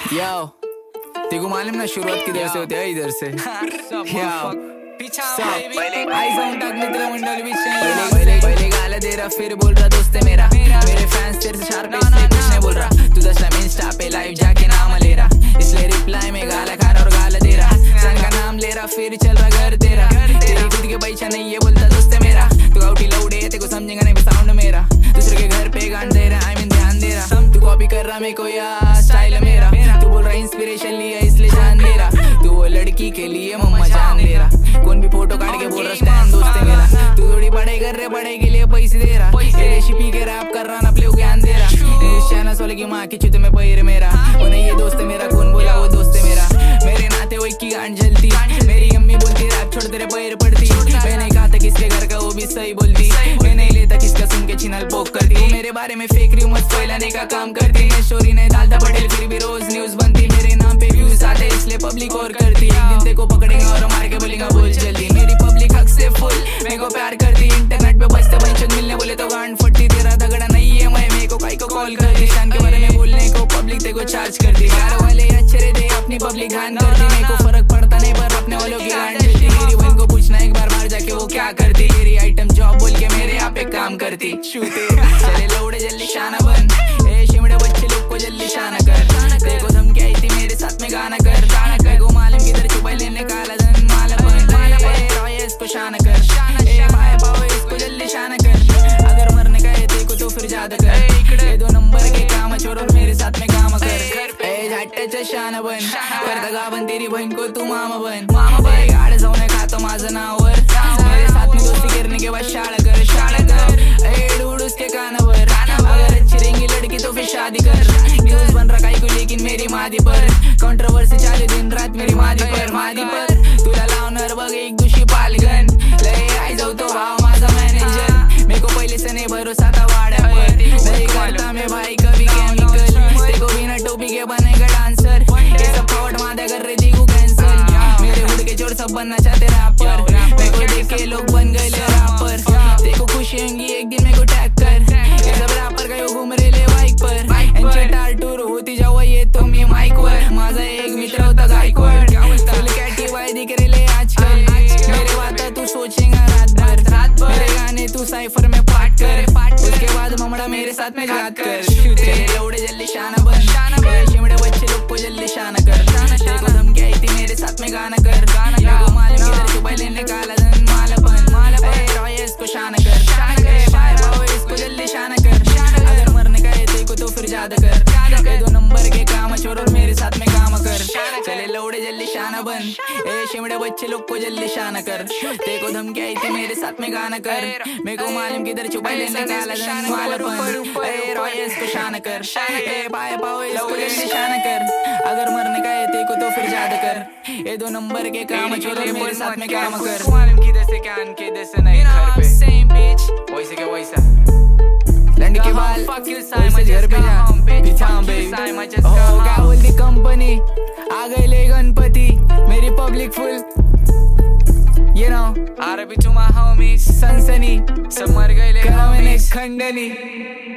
याओ तेको मालूम ना शुरुआत किधर से होती है? इधर से याओ पहले गाला दे रहा फिर बोल रहा दोस्त है मेरा। मेरे फैंस तेरे से शार्प है इसलिए कुछ नहीं बोल रहा। तू 10 लाख इंस्टा पे लाइव जाके नाम ले रहा, इसलिए रिप्लाई में गाला खा रहा और गाला दे रहा। सन का नाम ले रहा फिर चल रहा घर तेरा। तेरी खुद के पैसा नहीं है बोलता दोस्त है मेरा। तू आउटी लौड़े तेको समझेगा नहीं साउंड मेरा। दूसरे के घर पे गान दे रहा, आई मीन ध्यान दे रहा। तू कॉपी कर रहा मेरे को यार स्टाइल है मेरा। तू बोल रहा इंस्पिरेशन लिया इसलिए जान दे रहा। तू वो लड़की के लिए मम्मा जान दे रहा। कौन भी फोटो काट के बोल रहा स्टैंड दोस्त है मेरा। तू थोड़ी बड़े कर रहे बड़े के लिए पैसे दे रहा। रेसिपी के रैप कर रहा ना प्ले ज्ञान दे रहा। न्यूज़ चैनल वाले की माँ की चुत में पैर मेरा। वो नहीं ये दोस्त है मेरा, कौन बोला वो दोस्त है मेरा। मेरे नाते वो की गांड जलती। मेरी अम्मी बोलती रैप छोड़ तेरे पैर पड़ती। मैं नहीं कहा था किसके घर का वो भी सही बोलती। मैं नहीं लेता किसका सुन के चिनल पोक करती। मेरे बारे में फेक रूमर्स फैलाने का काम करती। मैं स्टोरी नहीं डालता पटेल फिर भी रोज न्यूज बनती। मेरे नाम पे व्यूज आते इसलिए पब्लिक और करती। एक दिन तेको पकड़ेंगे और मार के बोलेगा बोल जल्दी। मेरी पब्लिक हक से फुल मेरे को प्यार करती। इंटरनेट पे बचते बंचन मिलने बोले तो गांड फटती। तेरा दगड़ा नहीं है मैं मेरे को काई को कॉल करती। शान के बारे में बोलने को पब्लिक तेको चार्ज करती। घर वाले अच्छे रहते अपनी पब्लिक गान करती। मेरे को फर्क पड़ता नहीं पर अपने वालों की गांड जलती। मेरी बहन को पूछना एक बार बाहर जाके वो क्या करती। तेरी आइटम जॉब बोल के मेरे यहाँ पे काम करती। चले लौड़े जल्दी शाना बन। ए शिमड़े बच्चे लोग को जल्दी शाना कर। तेको धमकी आई थी मेरे साथ में गाना कर। को मालूम किधर छुपा लेने काला धन माला बन। रॉय इसको शाना कर। ए भाई पाओ इसको जल्दी शाना कर। अगर मरने का है तेको तो फिर ज्यादा कर। ये 2 नंबर के काम छोड़ और मेरे साथ में काम कर। ए झाट्याचं शाना बन करता गाभण तेरी बहन को तू मामा बन। गाड जाऊन खातो माझं नावर। मेरे साथ में दोस्ती करने के बाद शाळा कर। उड़ उसके कानावर। अगर अच्छी रहेंगी लड़की तो फिर शादी कर। न्यूज बन रहा को लेकिन मेरी मादी पर। कंट्रोवर्सी चालू दिन रात मेरी मादी पर। तुला लावणार बघ एक दुशी पालगन। लय आई जाऊ तो भाव माझा मॅनेजर। मेरे को पहले से नहीं भरोसा था वाड्यावर। नहीं करता मैं भाई कभी केमिकल। तेको बिना टोपी के बनेगा डांसर। ये सब फ्रॉड मादा कर रही थी कैंसर। मेरे हुड के चोर सब बनना चाहते रैपर। मेरे को देख के लोग बन गए रैपर। तेको खुशी होंगी एक दिन मेरे को टैग कर। ये सब रैपर का घूम रहे ले बाइक पर। यांची टार टूर होती जावा ये तो मी माइक वर। माझा एक मित्र होता गायकवाड। फुल कॅटी वाय दिख रहे आजकल। मेरे वाता तू सोचेगा रात भर। मेरे गाने तू साइफर में पाठ कर। उसके बाद ममड़ा मेरे साथ में घात कर। तेरे लौड़े जल्दी शाना बन। शिमड़े बच्चे लोग को जल्दी शाना कर। तेको धमकी आई थी मेरे साथ में गाना कर। मेरे मालूम किधर छुपा लेने काला धन माला बन। रॉय इसको शाना कर। इसको जल्दी शाना कर। अगर मरने का है तेको तो फिर ज्यादा कर। ये 2 नंबर के काम छोड़ और मेरे साथ में काम कर। चले लौड़े जल्दी शाना बन। ए शिमड़े बच्चे लोग को जल्दी शाना कर। तेको धमकी आई थी मेरे साथ में गाना कर। मेरे को मालूम किधर छुपा लेने काला धन माला बन। ए रॉय इसको शाना कर। ए बाय पाओ इसको जल्दी शाना कर। अगर मरने का है तेको तो फिर ज्यादा कर। ये 2 नंबर के काम छोड़ और मेरे साथ में काम कर। मालूम किधर से कान किधर से नहीं घर पे। वैसे क्या वैसा लंड के बाल वैसे घर पे जा पीछा बेबी। हो क्या बोलती कंपनी आ गए ले गणपति। मेरी public full you know RIP to my homies सनसनी सब मर गए ले करा मैंने खंडनी।